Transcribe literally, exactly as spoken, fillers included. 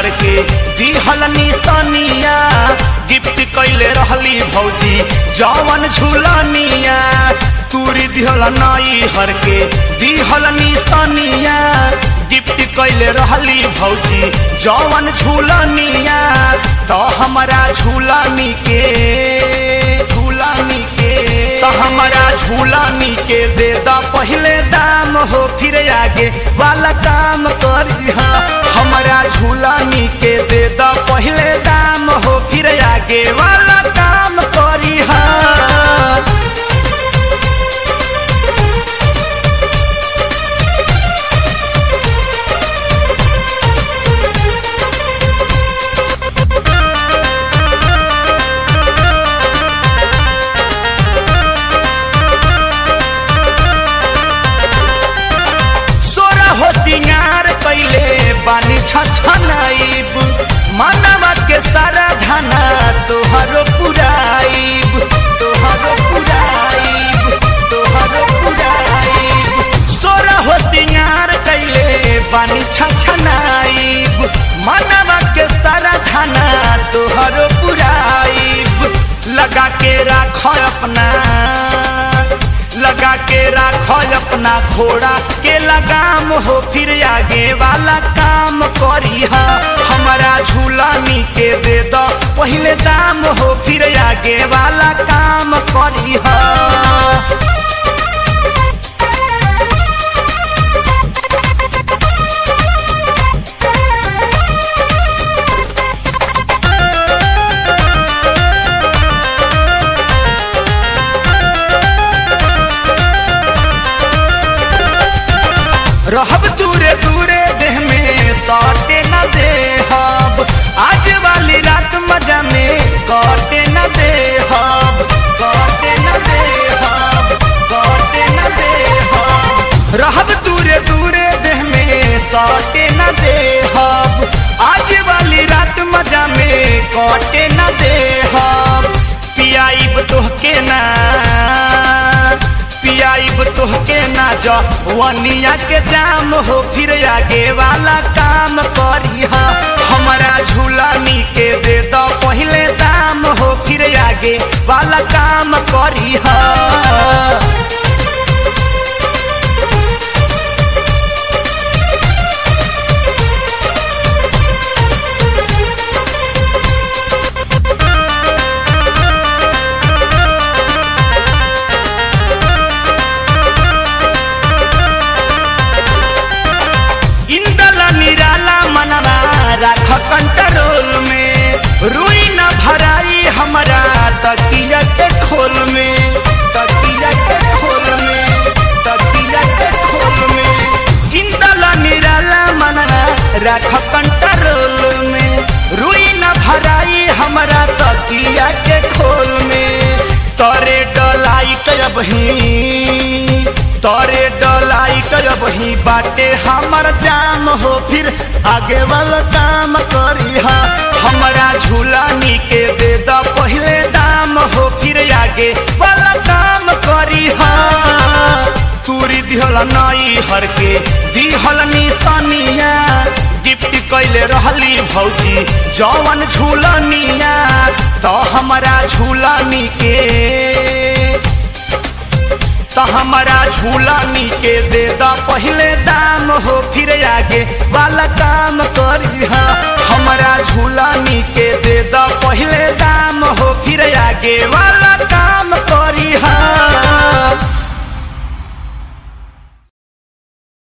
हर के दिहल निशानिया गिफ्ट कैले रहली भौजी जवन झूलनिया तूरी दिहल नई हर के दिहल निशानिया गिफ्ट कैले रहली भौजी जवन झूलनिया तो हमारा झूलनी के झूलनी के तो हमारा झूलनी के दे दा पहले दाम हो फिर आगे वाला काम करी हमारा झूलनी के दे दा पहले दाम हो फिर आगे वाला काम करी बानी छछनाइब मानवा के सारा धना तोहरो पुराइब तोहरो पुराइब तोहरो पुराइब सोरा हो सिंगार कैले बानी छछनाइब मानवा के सारा धना तोहरो पुराइब लगा के राखो अपना लगा के राखो अपना घोड़ा के लगाम हो फिर आगे वाला काम करी हमारा झूलनी के दे दो पहले दाम हो फिर आगे वाला काम करी रहब दूरे दूरे देह में सौटे न दे हब आज वाली रात मजा में कटे न दे हब कटे न दे हब कटे न दे हब रहब दूरे दूरे देह में सौटे न दे हब आज वाली रात मजा में कटे न दे हब पियाइब तोहके ना पियाइब तोहके ना जो वनिया के जाम हो फिर आगे वाला काम करी हमारा झूलनी के दे दो पहले दाम हो फिर आगे वाला काम करी राख कंट्रोल में रुई न भराई हमारा तकिया के खोल में तकिया के खोल में तकिया के खोल में इंदला निराला मनना राख कंट्रोल में रुई न भराई हमारा तकिया के खोल में तोरे डलाइट अब ही तोरे डलाइट अब ही बाटे हमर जाम हो फिर आगे वाला काम करी हमारा झूलनी के दे दो पहले दाम हो फिर आगे वाला काम करी तूरी दिहल नई हर के दिहल निशानिया गिफ्ट कैले रहली भौजी जवन झूलनिया तो हमारा झूलनी के तो हमारा झूलनी के दे दो पहले दाम हो फिर आगे वाला काम करी हमारा